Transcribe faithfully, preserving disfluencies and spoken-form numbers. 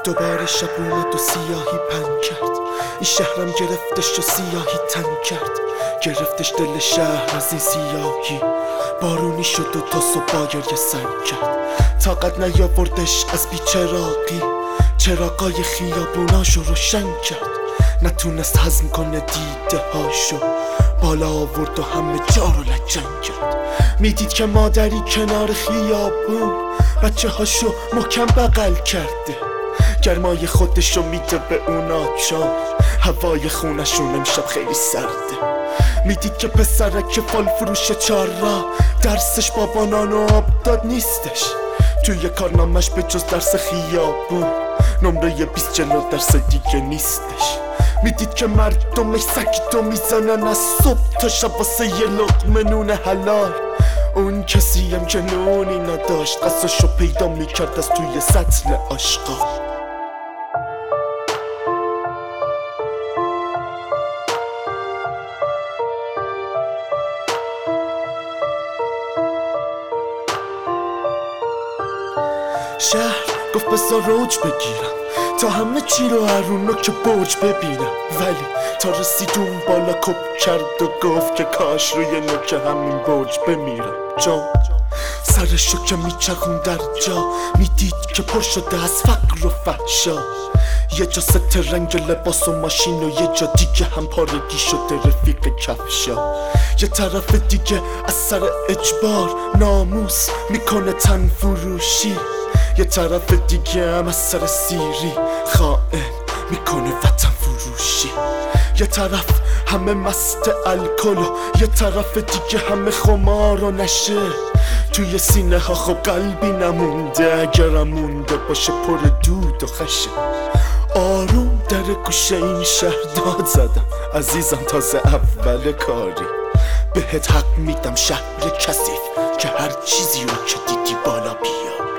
دوباره شب اومد و سیاهی پن کرد. این شهرم گرفتش و سیاهی تن کرد. گرفتش دل شهر از این سیاهی. بارونی شد و تا صبح گریه سنگ کرد. طاقت نیاوردش از بیچراغی. چراغای خیابوناشو روشن کرد. نتونست هضم کنه دیده هاشو. بالا آورد و همه جا رو لجن کرد. میدید که مادری کنار خیابون بچه هاشو محکم بغل کرده. گرمای خودشو میده به اونا چون هوای خونشون امشب خیلی سرده. میدید که پسرک فال فروش چار را درسش با بانان و آب داد نیستش. توی کارنامش به جز درس خیابون نمره بیست جلو درس دیگه نیستش. میدید که مردمش سکتو میزنن از صبح تا شب واسه یه لقمه نون حلال. اون کسیم که نونی نداشت قصاشو پیدا میکرد از توی سطل آشغال. شهر گفت بذار روج بگیرم تا همه چی رو هرونو که برج ببینم. ولی تا رسید اون بالا کپ کرد و گفت که کاش روی نوک همین برج بمیرم. جان سرشو که میچرخون در جا میدید که پر شده از فقر و فحشا. یه جا ست رنگ لباس و ماشین و یه جا دیگه هم پارگی شده رفیق کفشا. یه طرف دیگه از سر اجبار ناموس میکنه تن فروشی. یه طرف دیگه هم از سر سیری خائن میکنه وطن فروشی. یه طرف همه مست الکل و یه طرف دیگه همه خمار و نشه. توی سینه ها خب قلبی نمونده، اگرم مونده باشه پر دود و خشه. آروم در گوشه این شهر داد زدم عزیزم تازه اول کاری. بهت حق میدم شهر کثیف که هر چیزی رو که دیدی بالا بیا.